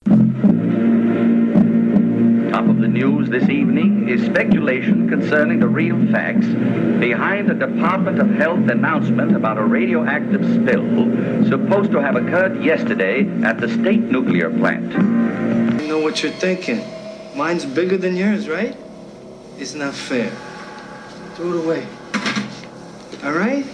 Top of the news this evening is speculation concerning the real facts behind the Department of Health announcement about a radioactive spill supposed to have occurred yesterday at the state nuclear plant. I know what you're thinking. Mine's bigger than yours, right? It's not fair. Throw it away. All right?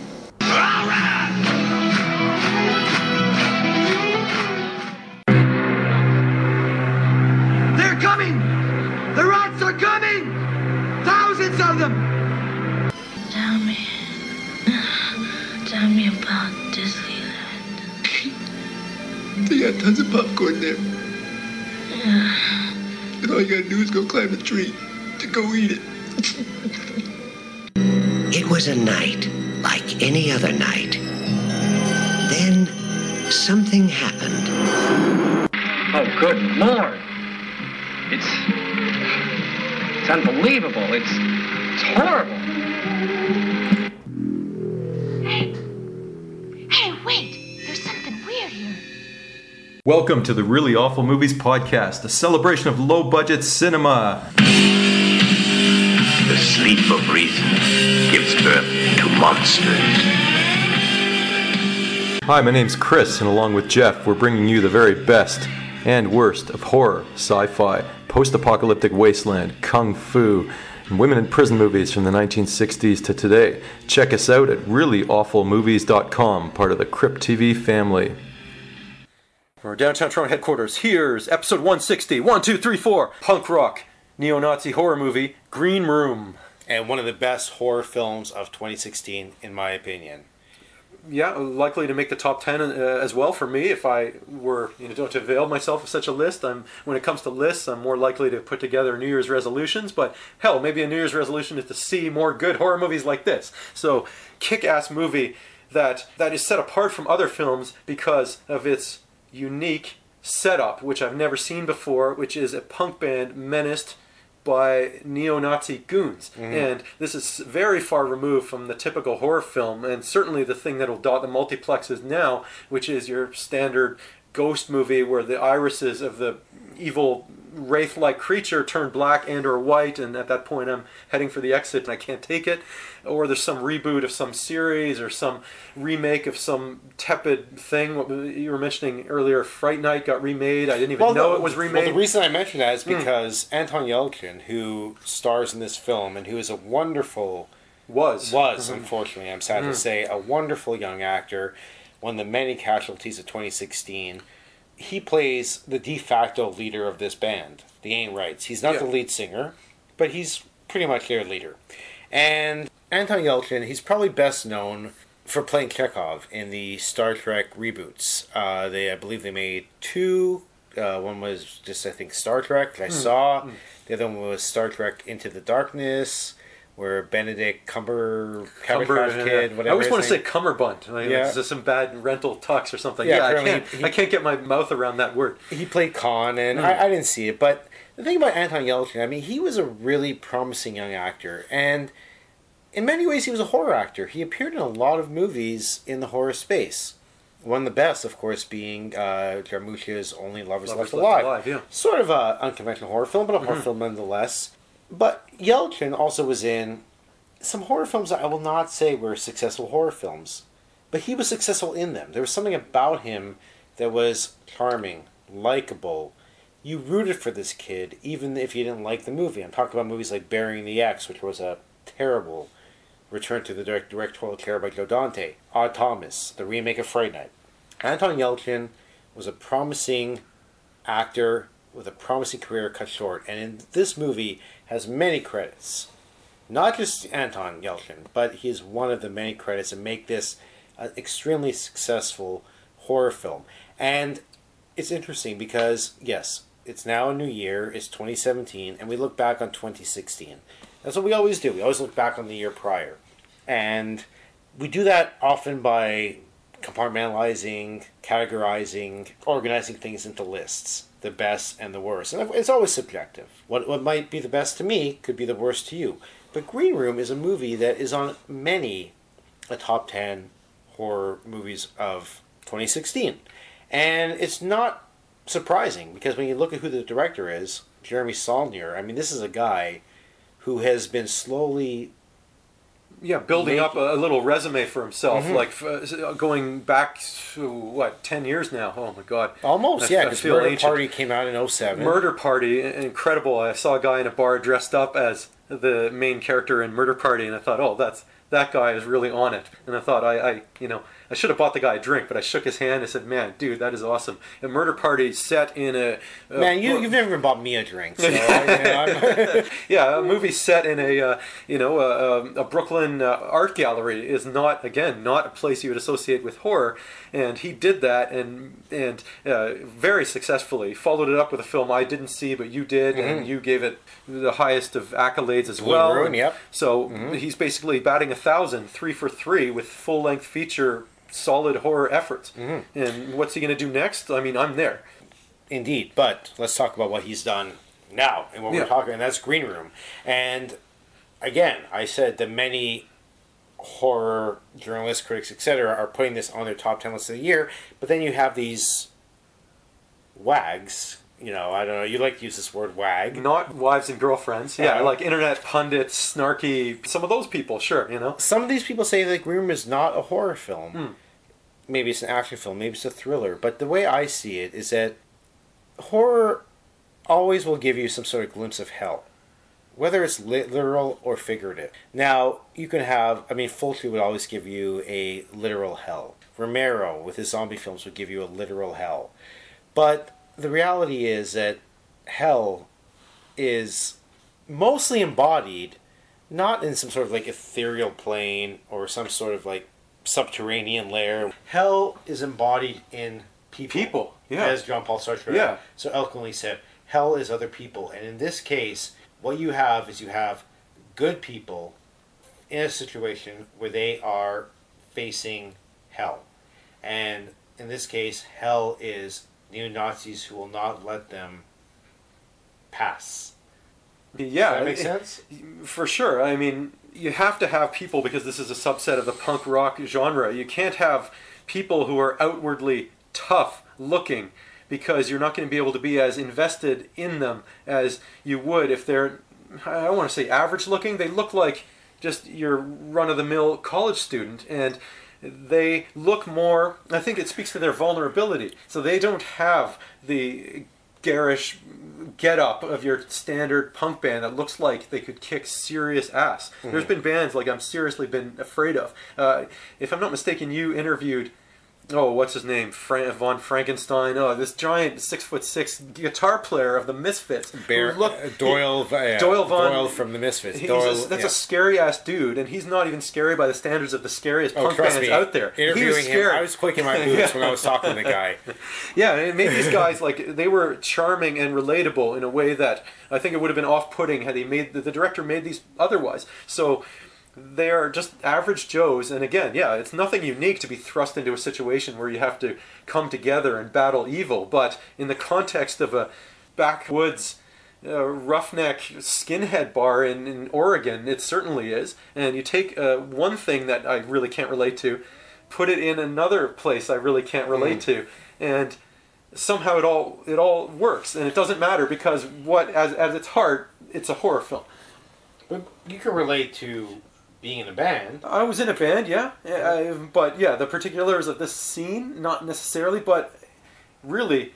They're coming! The rats are coming! Thousands of them! Tell me about Disneyland. They got tons of popcorn there. Yeah. And all you gotta do is go climb a tree to go eat it. It was a night like any other night. Then something happened. Oh, good Lord! It's unbelievable. It's horrible. Hey, wait! There's something weird here. Welcome to the Really Awful Movies Podcast, a celebration of low-budget cinema. The sleep of reason gives birth to monsters. Hi, my name's Chris, and along with Jeff, we're bringing you the very best and worst of horror, sci-fi, post-apocalyptic wasteland, kung fu, and women in prison movies from the 1960s to today. Check us out at reallyawfulmovies.com, part of the Crypt TV family. From our downtown Toronto headquarters, here's episode 160, 1, 2, 3, 4, punk rock, neo-Nazi horror movie, Green Room. And one of the best horror films of 2016, in my opinion. Yeah, likely to make the top 10 as well for me if I were to avail myself of such a list. When it comes to lists, I'm more likely to put together New Year's resolutions, but hell, maybe a New Year's resolution is to see more good horror movies like this. So, kick-ass movie that is set apart from other films because of its unique setup, which I've never seen before, which is a punk band menaced by neo-Nazi goons. Mm-hmm. And this is very far removed from the typical horror film, and certainly the thing that'll dot the multiplexes now, which is your standard ghost movie where the irises of the evil wraith-like creature turn black and or white, and at that point I'm heading for the exit and I can't take it. Or there's some reboot of some series or some remake of some tepid thing. What you were mentioning earlier, Fright Night got remade. I didn't even know it was remade. Well, the reason I mentioned that is because Anton Yelchin, who stars in this film and who is a wonderful... unfortunately, I'm sad to say, a wonderful young actor, one of the many casualties of 2016. He plays the de facto leader of this band, the Ain't Rights. He's not the lead singer, but he's pretty much their leader. And Anton Yelchin, he's probably best known for playing Chekhov in the Star Trek reboots. I believe they made two. One was just, I think, Star Trek, I saw. The other one was Star Trek Into the Darkness, where Benedict Cumberbatch Kid, whatever. I always want to say Cumberbund. It's just some bad rental tux or something. I can't get my mouth around that word. He played Khan, and I didn't see it. But the thing about Anton Yelchin, I mean, he was a really promising young actor, and in many ways he was a horror actor. He appeared in a lot of movies in the horror space. One of the best, of course, being Jarmusch's Only Lovers Left Alive. Yeah. Sort of an unconventional horror film, but a horror film nonetheless. But Yelchin also was in some horror films that I will not say were successful horror films, but he was successful in them. There was something about him that was charming, likable. You rooted for this kid, even if you didn't like the movie. I'm talking about movies like Burying the Ex, which was a terrible return to the directorial chair by Joe Dante. Odd Thomas, the remake of Fright Night. Anton Yelchin was a promising actor with a promising career cut short, and in this movie has many credits. Not just Anton Yelchin, but he is one of the many credits that make this an extremely successful horror film. And it's interesting because, yes, it's now a new year, it's 2017, and we look back on 2016. That's what we always do. We always look back on the year prior. And we do that often by compartmentalizing, categorizing, organizing things into lists. The best and the worst. And it's always subjective. What might be the best to me could be the worst to you. But Green Room is a movie that is on many a top 10 horror movies of 2016. And it's not surprising because when you look at who the director is, Jeremy Saulnier, I mean, this is a guy who has been slowly building up a little resume for himself, like going back to, what, 10 years now? Oh my God. almost, I because feel Murder ancient. Party came out in 07. Murder Party, incredible. I saw a guy in a bar dressed up as the main character in Murder Party, and I thought, oh, that guy is really on it. And I thought, I should have bought the guy a drink, but I shook his hand and said, man, dude, that is awesome. A Murder Party set in a... Man, you've never even bought me a drink. So yeah, a movie set in a Brooklyn art gallery is not a place you would associate with horror. And he did that and very successfully. Followed it up with a film I didn't see, but you did, and you gave it the highest of accolades as well. Ruin, yep. So he's basically batting 1,000, 3 for 3 with full-length feature, solid horror efforts. And what's he going to do next? I mean, I'm there. Indeed, but let's talk about what he's done now and what we're talking, and that's Green Room. And again, I said that many horror journalists, critics, etc., are putting this on their top 10 lists of the year, but then you have these wags. I don't know, you like to use this word wag. Not wives and girlfriends. Yeah, like internet pundits, snarky, some of those people, sure, Some of these people say that Green Room is not a horror film. Maybe it's an action film, maybe it's a thriller, but the way I see it is that horror always will give you some sort of glimpse of hell, whether it's literal or figurative. Now, you can have, Fulci would always give you a literal hell. Romero, with his zombie films, would give you a literal hell. But the reality is that hell is mostly embodied, not in some sort of like ethereal plane or some sort of like subterranean layer. Hell is embodied in people. Yeah. As Jean-Paul Sartre so eloquently said, hell is other people. And in this case, what you have is you have good people in a situation where they are facing hell. And in this case, hell is neo-Nazis who will not let them pass. Yeah. Does that make sense? For sure. I mean, you have to have people because this is a subset of the punk rock genre. You can't have people who are outwardly tough looking because you're not going to be able to be as invested in them as you would if they're, I don't want to say average looking, they look like just your run-of-the-mill college student, and they look more, I think it speaks to their vulnerability. So they don't have the garish get-up of your standard punk band that looks like they could kick serious ass. There's been bands like I'm seriously been afraid of. If I'm not mistaken, you interviewed, what's his name? Von Frankenstein. This giant 6'6" guitar player of the Misfits. Doyle from the Misfits. That's a scary ass dude, and he's not even scary by the standards of the scariest punk bands out there. Interviewing him, I was quaking my boots when I was talking to the guy. Yeah, and it made these guys they were charming and relatable in a way that I think it would have been off-putting had the director made these otherwise. So they are just average Joes, and again, it's nothing unique to be thrust into a situation where you have to come together and battle evil, but in the context of a backwoods roughneck skinhead bar in Oregon, it certainly is. And you take one thing that I really can't relate to, put it in another place I really can't relate to, and somehow it all works, and it doesn't matter because at its heart, it's a horror film. But you can relate to being in a band. I was in a band, but the particulars of this scene, not necessarily, but really,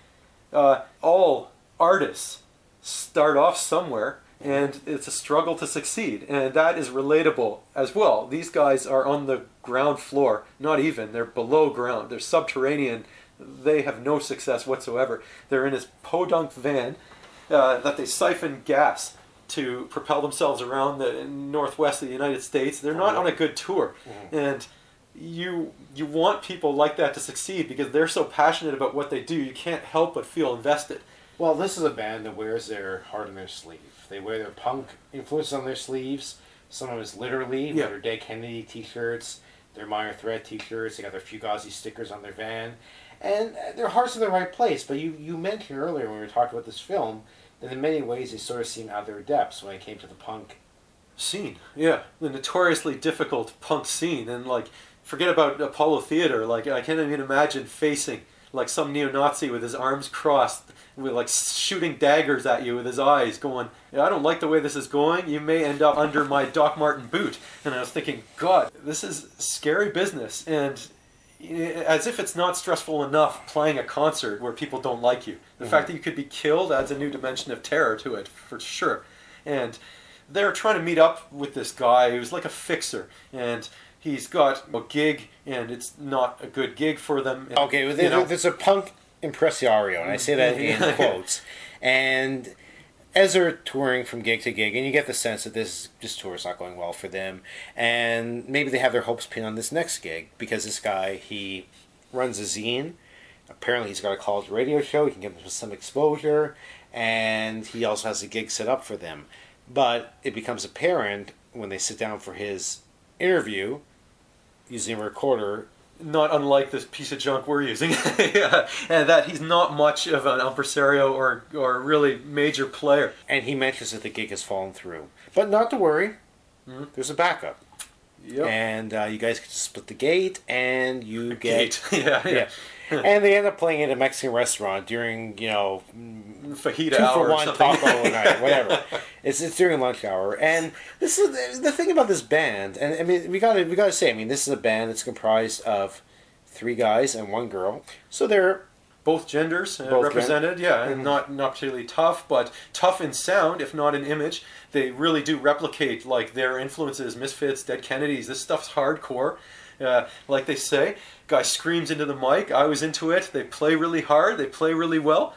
all artists start off somewhere, and it's a struggle to succeed, and that is relatable as well. These guys are on the ground floor, they're below ground, they're subterranean, they have no success whatsoever. They're in this podunk van that they siphon gas to propel themselves around the northwest of the United States. They're not on a good tour. And you want people like that to succeed because they're so passionate about what they do, you can't help but feel invested. Well, this is a band that wears their heart on their sleeve. They wear their punk influence on their sleeves. Some of it's literally, their Dead Kennedy t-shirts, their Minor Threat t-shirts, they got their Fugazi stickers on their van. And their heart's in the right place. But you mentioned earlier when we were talking about this film that in many ways they sort of seem out of their depths when it came to the punk scene. Yeah, the notoriously difficult punk scene. And forget about Apollo Theater. I can't even imagine facing like some neo-Nazi with his arms crossed, with like shooting daggers at you with his eyes, going, I don't like the way this is going. You may end up under my Doc Marten boot. And I was thinking, God, this is scary business. And as if it's not stressful enough playing a concert where people don't like you. The fact that you could be killed adds a new dimension of terror to it, for sure. And they're trying to meet up with this guy who's like a fixer, and he's got a gig, and it's not a good gig for them. And, Okay, well, there's a punk impresario, and I say that in quotes. And as they're touring from gig to gig, and you get the sense that this tour is not going well for them, and maybe they have their hopes pinned on this next gig, because this guy, he runs a zine. Apparently he's got a college radio show, he can give them some exposure, and he also has a gig set up for them. But it becomes apparent when they sit down for his interview, using a recorder, not unlike this piece of junk we're using, yeah, and that he's not much of an impresario or really major player. and he mentions that the gig has fallen through. But not to worry, there's a backup. Yep. And you guys can split the gate, and you get... yeah. And they end up playing at a Mexican restaurant during, Fajita 2 hour for or 1 something. taco night, whatever. It's during lunch hour, and this is the thing about this band. And I mean, we gotta say, I mean, this is a band that's comprised of 3 guys and 1 girl, so they're Both genders Both represented, and not particularly tough, but tough in sound, if not in image. They really do replicate like their influences, Misfits, Dead Kennedys. This stuff's hardcore, like they say. Guy screams into the mic. I was into it. They play really hard. They play really well.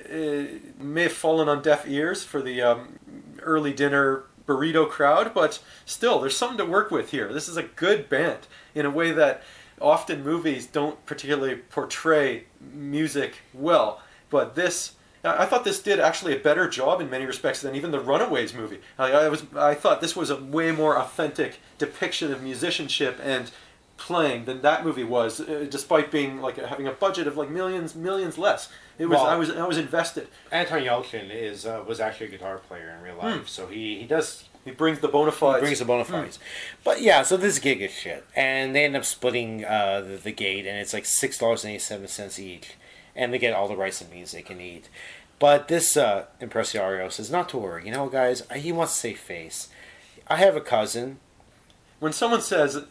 It may have fallen on deaf ears for the early dinner burrito crowd, but still, there's something to work with here. This is a good band in a way that often movies don't particularly portray music well, but I thought this did actually a better job in many respects than even the Runaways movie. I thought this was a way more authentic depiction of musicianship and playing than that movie was, despite being like having a budget of like millions less. It was I was invested. Anton Yelchin was actually a guitar player in real life, so he brings the bona fides. brings the bona fides. But yeah, so this gig is shit, and they end up splitting the gate, and it's like $6.87 each, and they get all the rights and music they can eat. But this impresario says, not to worry, guys, he wants to save face. I have a cousin. When someone says,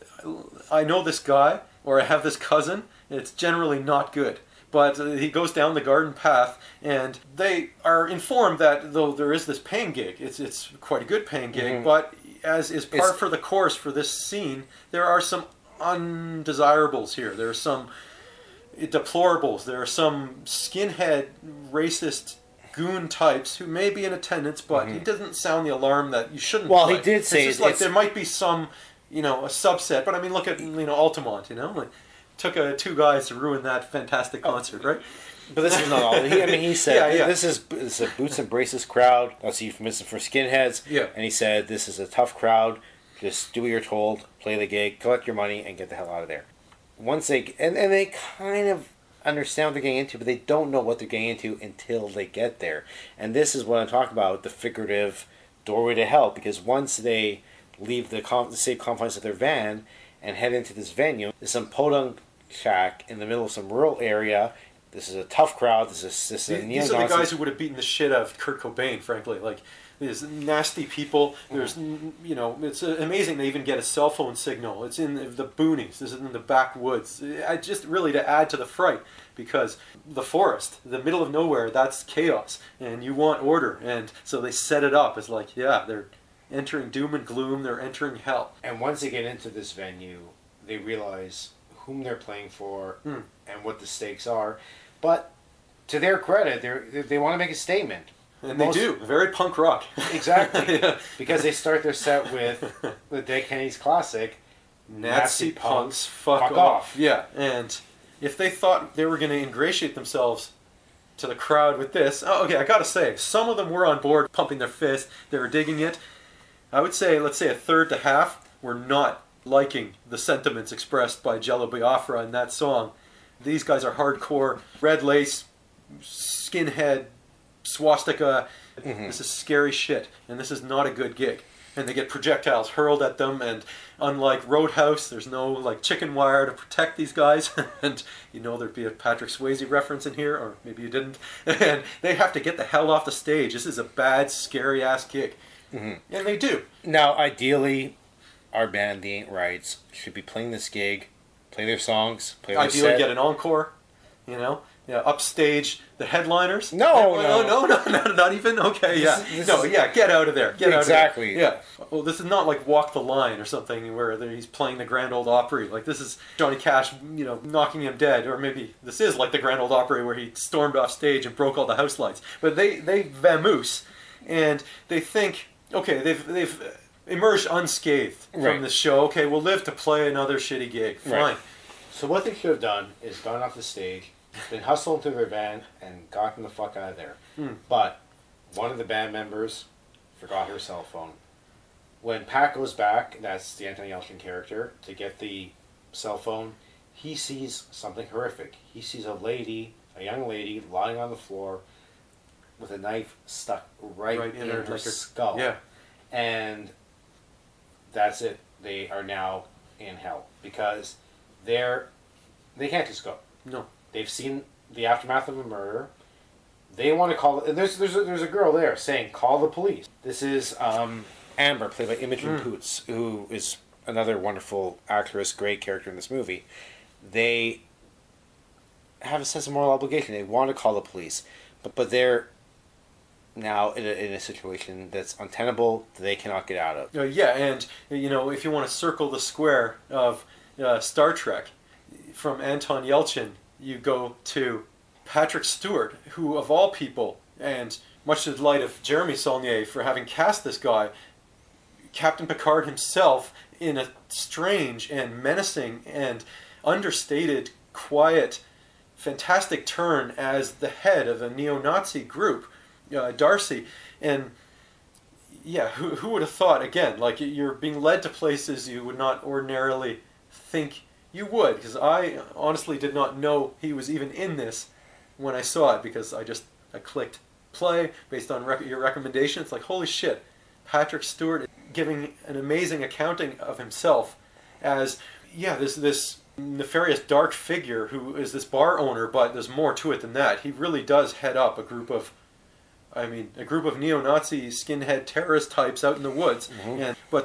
I know this guy, or I have this cousin, it's generally not good. But he goes down the garden path, and they are informed that though there is this paying gig, it's quite a good paying gig, but as is par for the course for this scene, there are some undesirables here. There are some deplorables. There are some skinhead, racist goon types who may be in attendance, but he doesn't sound the alarm that you shouldn't play. He did say... It's just like there might be some, a subset, but I mean, look at, Altamont, like... Took 2 guys to ruin that fantastic concert, right? But this is not all. He said, Yeah. This is a boots and braces crowd. That's a euphemism for skinheads. Yeah. And he said, this is a tough crowd. Just do what you're told, play the gig, collect your money, and get the hell out of there. Once they... And they kind of understand what they're getting into, but they don't know what they're getting into until they get there. And this is what I'm talking about, the figurative doorway to hell. Because once they leave the safe confines of their van and head into this venue, there's some podunk shack in the middle of some rural area. This is a tough crowd. This is a These are the guys who would have beaten the shit out of Kurt Cobain, frankly. Like, these nasty people. There's, it's amazing they even get a cell phone signal. It's in the boonies. This is in the backwoods. Just really to add to the fright, because the forest, the middle of nowhere, that's chaos, and you want order. And so they set it up as like, they're entering doom and gloom. They're entering hell. And once they get into this venue, they realize whom they're playing for and what the stakes are. But to their credit, they want to make a statement. And they do. Very punk rock. Exactly. Because they start their set with the Dead Kennedys classic, Nazi punks fuck off. Yeah, and if they thought they were going to ingratiate themselves to the crowd with this, I gotta say, some of them were on board, pumping their fist, they were digging it. I would say, let's say a third to half were not liking the sentiments expressed by Jello Biafra in that song. These guys are hardcore, red lace, skinhead, swastika. This is scary shit, and this is not a good gig. and they get projectiles hurled at them, and unlike Roadhouse, there's no like chicken wire to protect these guys, and you know there'd be a Patrick Swayze reference in here, or maybe you didn't, and they have to get the hell off the stage. This is a bad, scary ass gig, and they do. Now, ideally, our band, The Ain't Rights, should be playing this gig, play their songs, play their Ideally, set. get an encore, you know. Yeah, upstage the headliners. No, not even. Okay, yeah, get out of there. Get exactly. out of there. Yeah. Well, this is not like Walk the Line or something where he's playing the Grand Ole Opry. Like this is Johnny Cash, you know, knocking him dead, or maybe this is like the Grand Ole Opry where he stormed off stage and broke all the house lights. But they vamoose, and they think, okay, they've emerged unscathed from the show. Okay, we'll live to play another shitty gig. Fine. Right. So what they should have done is gone off the stage, been hustling through their van, and gotten the fuck out of there. But one of the band members forgot her cell phone. When Pat goes back, that's the Anton Yelchin character, to get the cell phone, he sees something horrific. He sees a young lady, lying on the floor with a knife stuck right in her skull. Yeah. And that's it. They are now in hell because they can't just go. No. They've seen the aftermath of a murder. They want to call it. And there's a girl there saying, "Call the police." This is Amber, played by Imogen Poots, who is another wonderful actress, great character in this movie. They have a sense of moral obligation. They want to call the police, but they're now in a situation that's untenable that they cannot get out of. Yeah, and you know, if you want to circle the square of Star Trek, from Anton Yelchin, you go to Patrick Stewart, who of all people, and much to the delight of Jeremy Saulnier for having cast this guy, Captain Picard himself, in a strange and menacing and understated, quiet, fantastic turn as the head of a neo-Nazi group, Darcy. And yeah, who would have thought, again, like you're being led to places you would not ordinarily think you would, because I honestly did not know he was even in this when I saw it, because I clicked play based on your recommendation. It's like, holy shit, Patrick Stewart giving an amazing accounting of himself as, this nefarious dark figure who is this bar owner, but there's more to it than that. He really does head up a group of neo-Nazi skinhead terrorist types out in the woods, but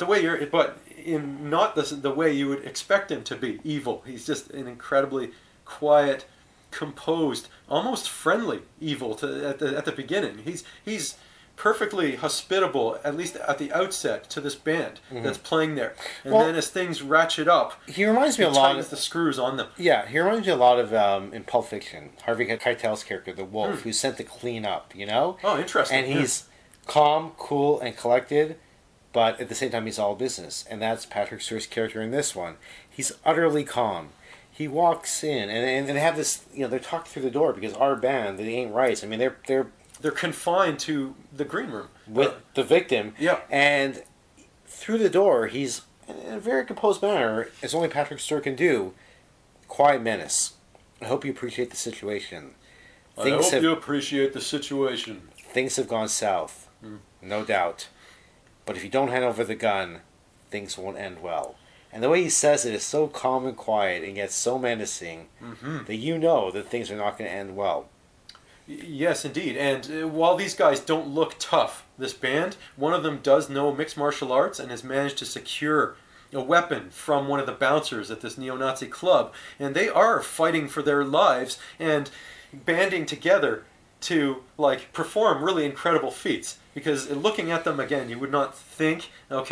in not the way you would expect him to be evil. He's just an incredibly quiet, composed, almost friendly evil at the beginning. He's perfectly hospitable, at least at the outset, to this band that's playing there. And then as things ratchet up, he reminds me a lot of the screws on them. Yeah, he reminds me a lot of in Pulp Fiction, Harvey Keitel's character, the Wolf, who's sent to clean up. You know? Oh, interesting. And he's calm, cool, and collected, but at the same time he's all business. And that's Patrick Stewart's character in this one. He's utterly calm. He walks in, and they have this, they're talking through the door because our band, They Ain't Rights, I mean, they're confined to the green room with the victim. Yeah. And through the door, he's in a very composed manner, as only Patrick Stewart can do. Quiet menace. I hope you appreciate the situation. You appreciate the situation. Things have gone south, no doubt. But if you don't hand over the gun, things won't end well. And the way he says it is so calm and quiet and yet so menacing that you know that things are not going to end well. Yes, indeed. And while these guys don't look tough, this band, one of them does know mixed martial arts and has managed to secure a weapon from one of the bouncers at this neo-Nazi club. And they are fighting for their lives and banding together to perform really incredible feats. Because looking at them again, you would not think,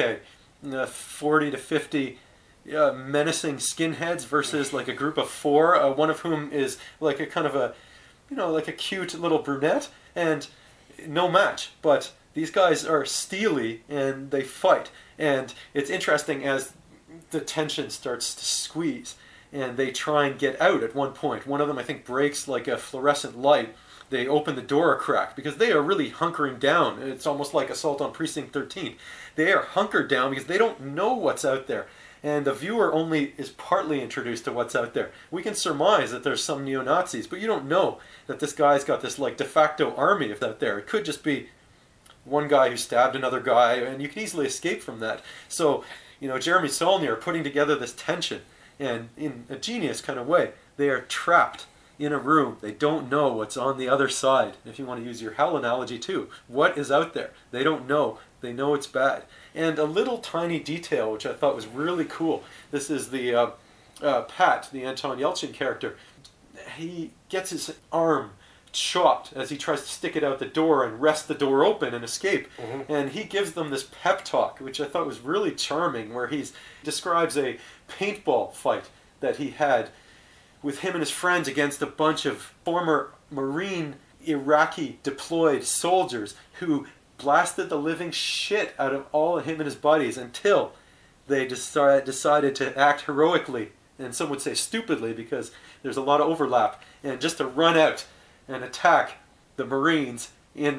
40 to 50 menacing skinheads versus a group of 4, one of whom is a kind of a a cute little brunette, and no match. But these guys are steely and they fight. And it's interesting as the tension starts to squeeze and they try and get out at one point. One of them, I think, breaks a fluorescent light. They open the door a crack because they are really hunkering down. It's almost like Assault on Precinct 13. They are hunkered down because they don't know what's out there. And the viewer only is partly introduced to what's out there. We can surmise that there's some neo-Nazis, but you don't know that this guy's got this de facto army of out there. It could just be one guy who stabbed another guy, and you can easily escape from that. So, Jeremy Saulnier putting together this tension, and in a genius kind of way, they are trapped in a room. They don't know what's on the other side. If you want to use your hell analogy too, what is out there? They don't know. They know it's bad. And a little tiny detail, which I thought was really cool. This is the Pat, the Anton Yelchin character. He gets his arm chopped as he tries to stick it out the door and wrest the door open and escape. Mm-hmm. And he gives them this pep talk, which I thought was really charming, where he describes a paintball fight that he had with him and his friends against a bunch of former Marine Iraqi deployed soldiers who blasted the living shit out of all of him and his buddies until they decided to act heroically, and some would say stupidly because there's a lot of overlap, and just to run out and attack the Marines in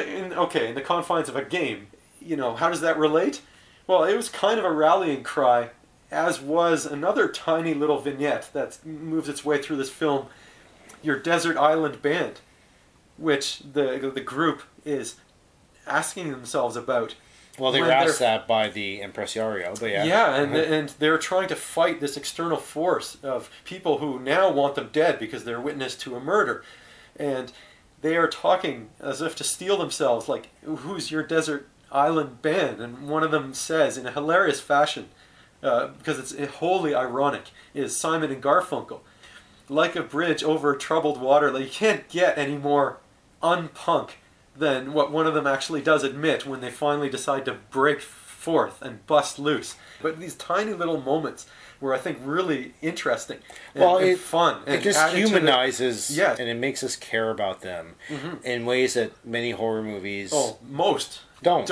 the confines of a game. How does that relate? Well, it was kind of a rallying cry, as was another tiny little vignette that moves its way through this film, your Desert Island Band, which the group is asking themselves about. Well, they were asked that by the impresario, but yeah. Yeah, and they're trying to fight this external force of people who now want them dead because they're witness to a murder. And they are talking as if to steel themselves, like, who's your Desert Island Band? And one of them says, in a hilarious fashion, because it's wholly ironic, is Simon and Garfunkel. Like a bridge over troubled water. Like, you can't get any more unpunk than what one of them actually does admit when they finally decide to break forth and bust loose. But these tiny little moments were, I think, really interesting and fun. It just humanizes and it makes us care about them in ways that many horror movies most don't.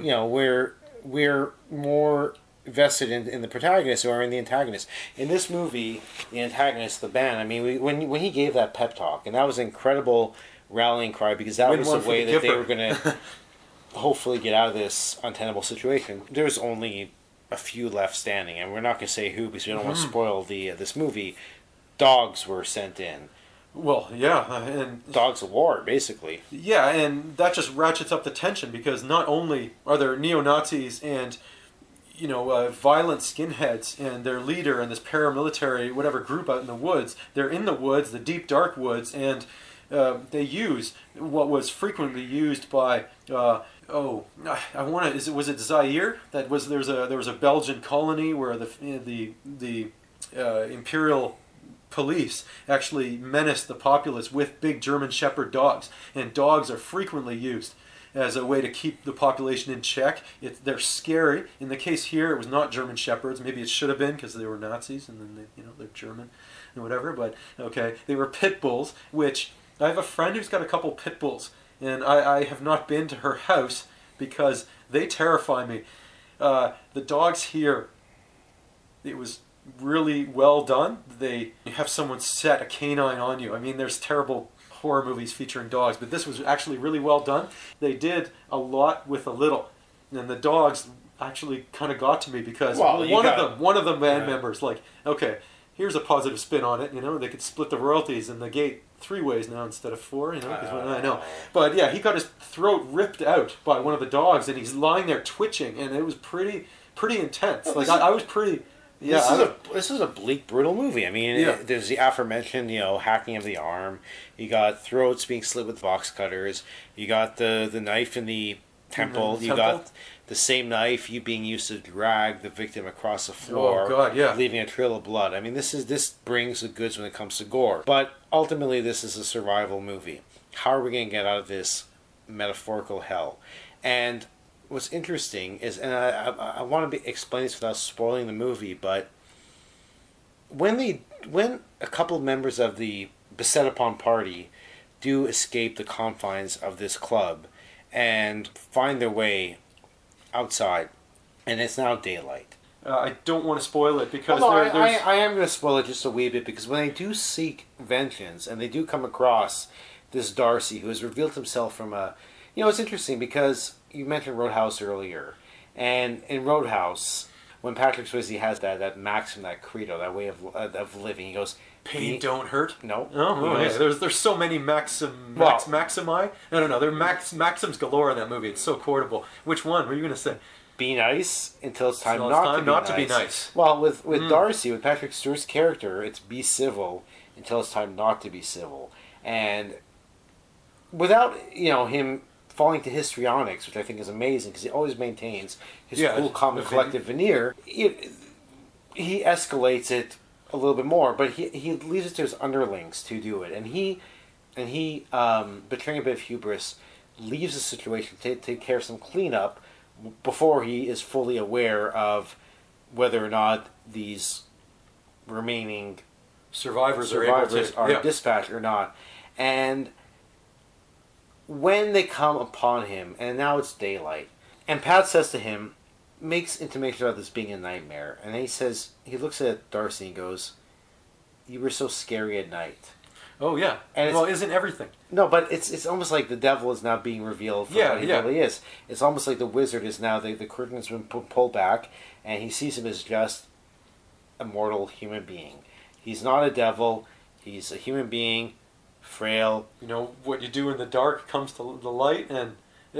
We're more vested in the protagonist or in the antagonist. In this movie, the antagonist, the band, I mean, when he gave that pep talk, and that was an incredible rallying cry, because that was the way that they were going to hopefully get out of this untenable situation. There's only a few left standing, and we're not going to say who because we don't want to spoil this movie. Dogs were sent in. Well, yeah, and dogs of war, basically. Yeah, and that just ratchets up the tension, because not only are there neo-Nazis and violent skinheads and their leader and this paramilitary whatever group out in the woods. They're in the woods, the deep dark woods, and they use what was frequently used by was it Zaire? There was a Belgian colony where the imperial police actually menaced the populace with big German Shepherd dogs, and dogs are frequently used as a way to keep the population in check. They're scary. In the case here, it was not German Shepherds. Maybe it should have been because they were Nazis and then they're German and whatever. But okay, they were pit bulls. Which I have a friend who's got a couple pit bulls, and I have not been to her house because they terrify me. The dogs here, it was really well done. They have someone set a canine on you. I mean, there's terrible horror movies featuring dogs, but this was actually really well done. They did a lot with a little, and the dogs actually kind of got to me because one of them band members, like, okay, here's a positive spin on it. They could split the royalties in the gate 3 ways now instead of 4. I know, but yeah, he got his throat ripped out by one of the dogs, and he's lying there twitching, and it was pretty intense. Like I was pretty. Yeah, this is a bleak, brutal movie. I mean, there's the aforementioned, hacking of the arm. You got throats being slit with box cutters. You got the knife in the temple. You got the same knife being used to drag the victim across the floor. Oh God, yeah, leaving a trail of blood. I mean, this brings the goods when it comes to gore. But ultimately, this is a survival movie. How are we going to get out of this metaphorical hell? And what's interesting is, and I want to explain this without spoiling the movie, but when a couple of members of the beset upon party do escape the confines of this club and find their way outside, and it's now daylight. I don't want to spoil it because I am going to spoil it just a wee bit, because when they do seek vengeance and they do come across this Darcy who has revealed himself from a... it's interesting because you mentioned Roadhouse earlier, and in Roadhouse, when Patrick Swayze has that maxim, that credo, that way of living, he goes, Pain don't hurt. No. Oh, yeah. There's so many maximi. No. There are maxims galore in that movie. It's so quotable. Which one were you gonna say? Be nice until it's time Until not to be nice. Well, with Darcy, with Patrick Stewart's character, it's be civil until it's time not to be civil, and without him falling to histrionics, which I think is amazing because he always maintains his cool, calm, and collective veneer. He escalates it a little bit more, but he leaves it to his underlings to do it, and he betraying a bit of hubris, leaves the situation to take care of some cleanup before he is fully aware of whether or not these remaining survivors are dispatched or not. And when they come upon him, and now it's daylight, and Pat says to him, makes intimation about this being a nightmare, and then he looks at Darcy and goes, "You were so scary at night." Oh yeah, and isn't everything? No, but it's almost like the devil is now being revealed for what he really is. It's almost like the wizard is now the curtain has been pulled back, and he sees him as just a mortal human being. He's not a devil. He's a human being, frail. What you do in the dark comes to the light, and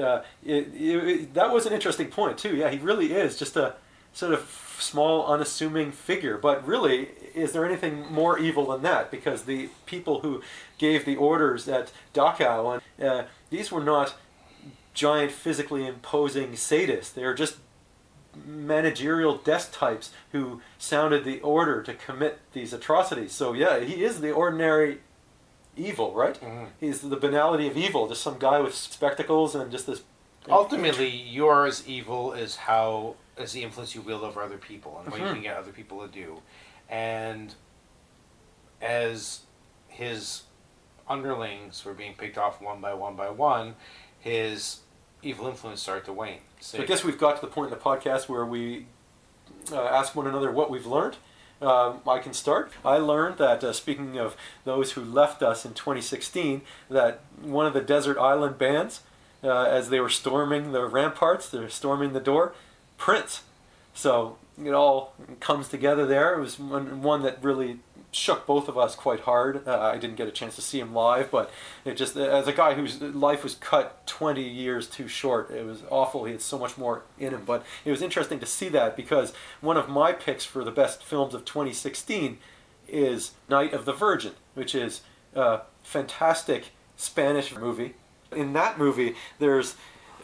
that was an interesting point too. Yeah, he really is just a sort of small, unassuming figure. But really, is there anything more evil than that? Because the people who gave the orders at Dachau, these were not giant, physically imposing sadists. They were just managerial desk types who sounded the order to commit these atrocities. So yeah, he is the ordinary evil, right? Mm-hmm. He's the banality of evil, just some guy with spectacles and just this... Ultimately, you're as evil as the influence you wield over other people and what you can get other people to do. And as his underlings were being picked off one by one, his evil influence started to wane. So I guess we've got to the point in the podcast where we ask one another what we've learned. I can start. I learned that, speaking of those who left us in 2016, that one of the desert island bands, as they were storming the ramparts, they were storming the door, Prince. So it all comes together there. It was one that really shook both of us quite hard. I didn't get a chance to see him live, but it just, as a guy whose life was cut 20 years too short, it was awful. He had so much more in him, but it was interesting to see that because one of my picks for the best films of 2016 is Night of the Virgin, which is a fantastic Spanish movie. In that movie, there's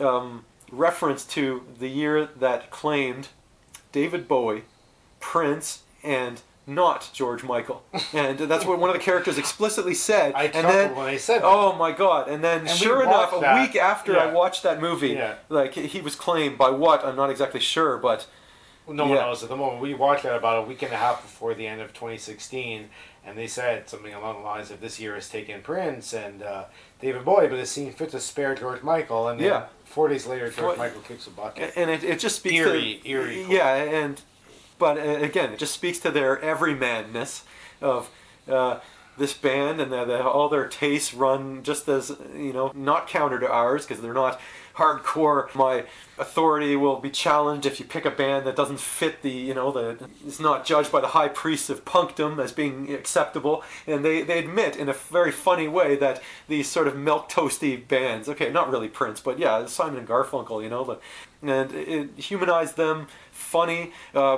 reference to the year that claimed David Bowie, Prince, and not George Michael. And that's what one of the characters explicitly said. I chuckled when I said that. Oh my God. And then sure enough, a week after I watched that movie, like he was claimed by what? I'm not exactly sure, but... No one knows at the moment. We watched that about a week and a half before the end of 2016, and they said something along the lines of this year has taken Prince and David Bowie, but it seemed fit to spare George Michael, and then 4 days later, George Michael kicks a bucket. And it just speaks eerie. Yeah, but again, it just speaks to their everymanness of this band, and all their tastes run just as, not counter to ours, because they're not hardcore. My authority will be challenged if you pick a band that doesn't fit it's not judged by the high priests of punkdom as being acceptable. And they admit in a very funny way that these sort of milquetoasty bands, okay, not really Prince, but yeah, Simon and Garfunkel, and it humanized them, funny.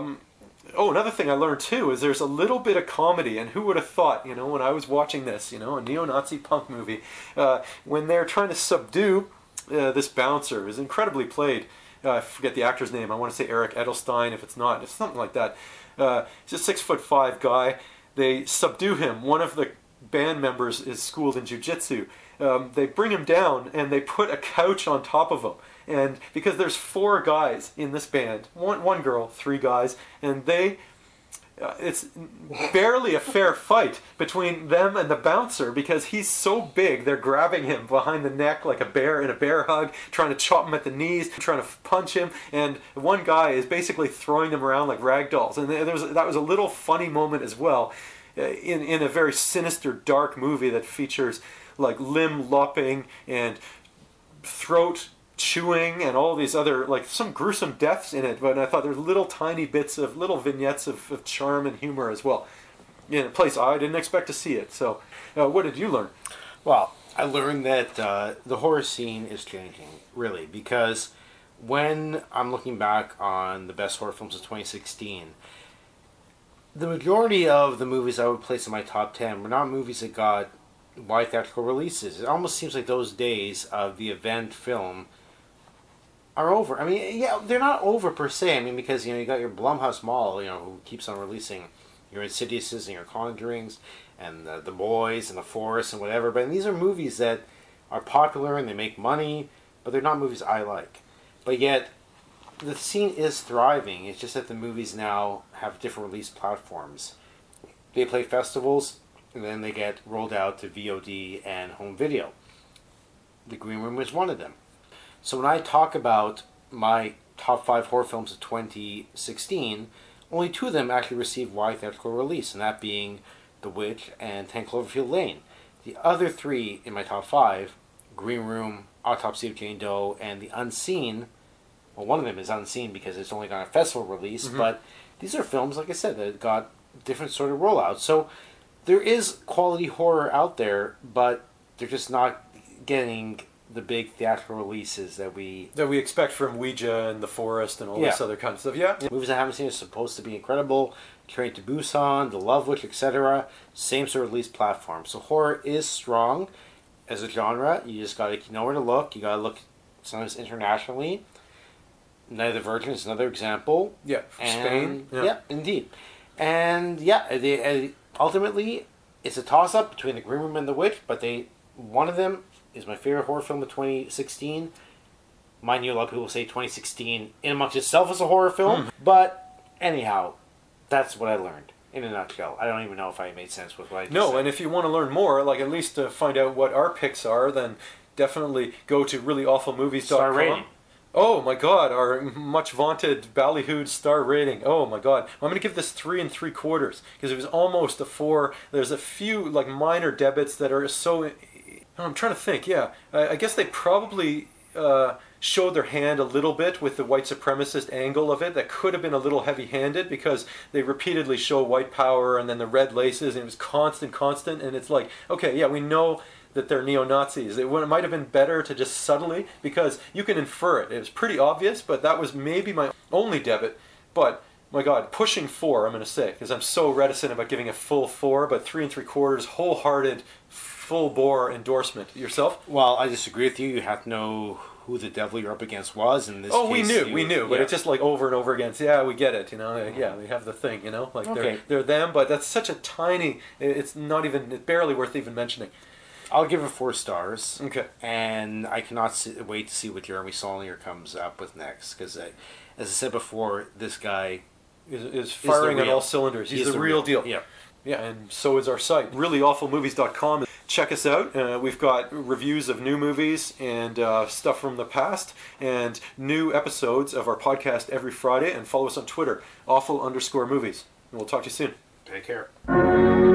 Another thing I learned too is there's a little bit of comedy, and who would have thought, when I was watching this, a neo-Nazi punk movie, when they're trying to subdue this bouncer, is incredibly played. I forget the actor's name. I want to say Eric Edelstein. If it's not, it's something like that. He's a 6'5" guy. They subdue him. One of the band members is schooled in jiu-jitsu. They bring him down and they put a couch on top of him. And because there's 4 guys in this band, one girl, 3 guys, and it's barely a fair fight between them and the bouncer because he's so big they're grabbing him behind the neck like a bear in a bear hug, trying to chop him at the knees, trying to punch him, and one guy is basically throwing them around like rag dolls. And that was a little funny moment as well in a very sinister, dark movie that features like limb lopping and throat chewing and all these other, like, some gruesome deaths in it, but I thought there's little tiny bits of little vignettes of charm and humor as well. in a place I didn't expect to see it. So, what did you learn? Well, I learned that the horror scene is changing, really, because when I'm looking back on the best horror films of 2016, the majority of the movies I would place in my top 10 were not movies that got wide theatrical releases. It almost seems like those days of the event film are over. I mean, yeah, they're not over per se. I mean, because, you got your Blumhouse Mall, who keeps on releasing your Insidiouses and your Conjurings and the Boys and The Forest and whatever. But these are movies that are popular and they make money, but they're not movies I like. But yet, the scene is thriving. It's just that the movies now have different release platforms. They play festivals, and then they get rolled out to VOD and home video. The Green Room is one of them. So when I talk about my top 5 horror films of 2016, only 2 of them actually received wide theatrical release, and that being The Witch and 10 Cloverfield Lane. The other 3 in my top 5, Green Room, Autopsy of Jane Doe, and The Unseen, well, one of them is Unseen because it's only got a festival release, but these are films, like I said, that got different sort of rollouts. So there is quality horror out there, but they're just not getting the big theatrical releases that we expect from Ouija and The Forest and all this other kind of stuff. Yeah. Movies I haven't seen are supposed to be incredible. Train to Busan, The Love Witch, etc. Same sort of release platform. So horror is strong as a genre. You just gotta know where to look. You gotta look sometimes internationally. Night of the Virgin is another example. Yeah, Spain. Yeah, indeed. And ultimately, it's a toss-up between The Green Room and The Witch, but one of them is my favorite horror film of 2016. Mind you, a lot of people say 2016 in amongst itself is a horror film, but anyhow, that's what I learned in a nutshell. I don't even know if I made sense with what I just said. And if you want to learn more, like at least to find out what our picks are, then definitely go to reallyawfulmovies.com. Star rating. Oh my God, our much vaunted ballyhooed star rating. Oh my God. I'm going to give this 3 3/4 because it was almost a 4. There's a few like minor debits that are so... I'm trying to think, I guess they probably showed their hand a little bit with the white supremacist angle of it. That could have been a little heavy-handed because they repeatedly show white power and then the red laces and it was constant. And it's like, okay, yeah, we know that they're neo-Nazis. It might have been better to just subtly, because you can infer it. It was pretty obvious, but that was maybe my only debit. But, my God, pushing 4, I'm going to say, because I'm so reticent about giving a full 4, but 3 3/4, wholehearted, full-bore endorsement. Yourself? Well, I disagree with you. You have to know who the devil you're up against was in this case. We knew, but it's just like over and over again. So, we get it, they have the thing, like okay. they're them, but that's such a tiny, it's barely worth even mentioning. I'll give it 4 stars. Okay. And I cannot wait to see what Jeremy Saulnier comes up with next. Because, as I said before, this guy is firing on all cylinders. He's the real deal. Yeah. Yeah, and so is our site. ReallyAwfulMovies.com. Check us out. We've got reviews of new movies and stuff from the past, and new episodes of our podcast every Friday. And follow us on Twitter, awful_movies. And we'll talk to you soon. Take care.